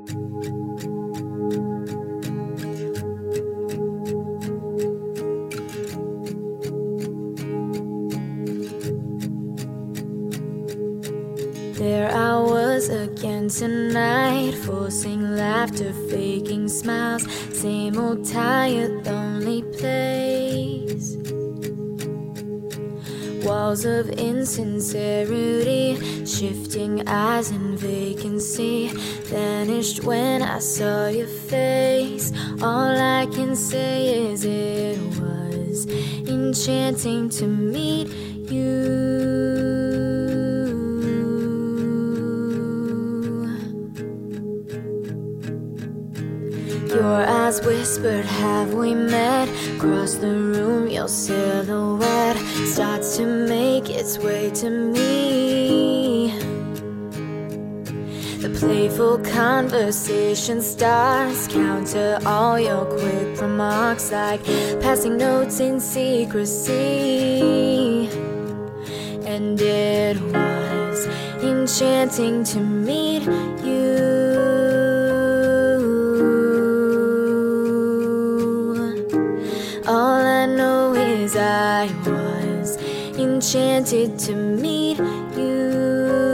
There I was again tonight, forcing laughter, faking smiles. Same old tired, lonely place. Walls of insincerity, shifting eyes and vacancy. Vanished when I saw your face. All I can say is it was enchanting to meet you. Your eyes whispered, have we met? Across the room, your silhouette starts to make its way to me. The playful conversation starts, counter all your quick remarks like passing notes in secrecy. And it was enchanting to meet you. All I know is I was enchanted to meet you.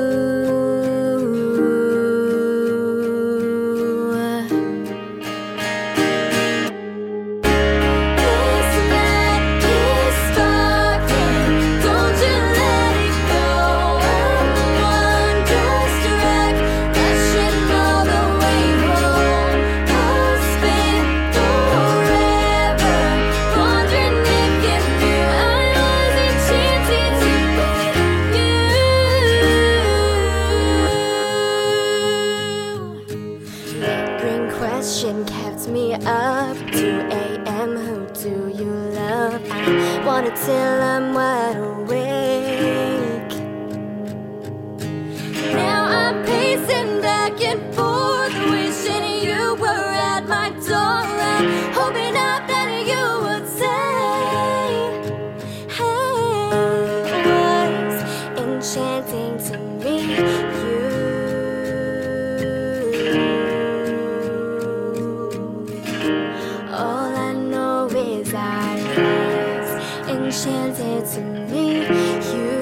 Question kept me up 2 a.m. Who do you love? I wanted till I'm wide awake. Now I'm pacing back and forth, wishing you were at my door. I'm hoping up that you would say, hey, it was enchanting to meet you. All I know is I was enchanted to meet you.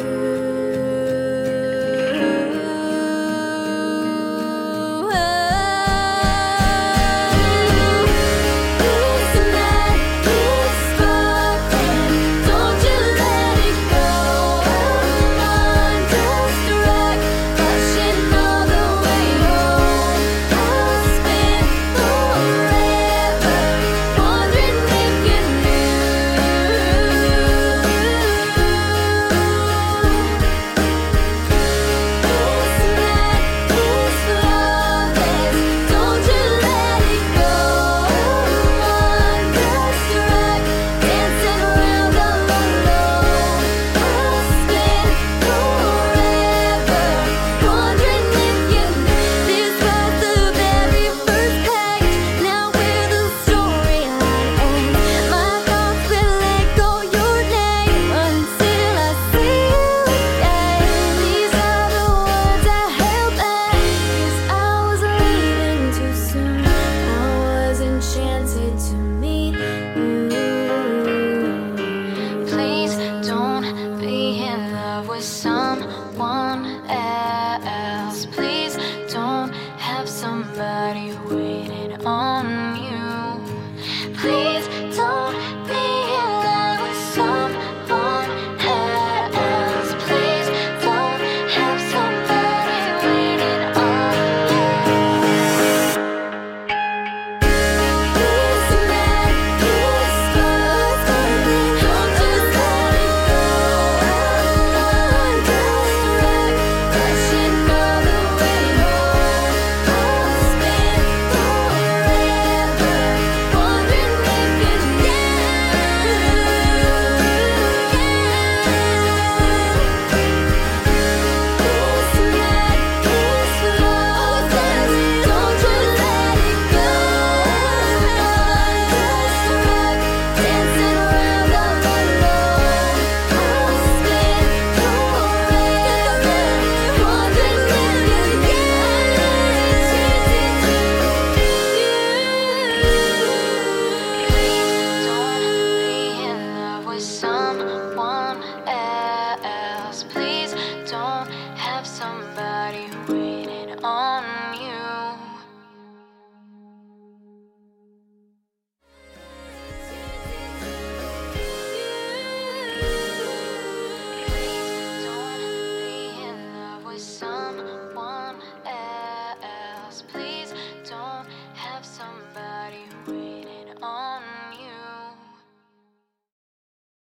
Someone else.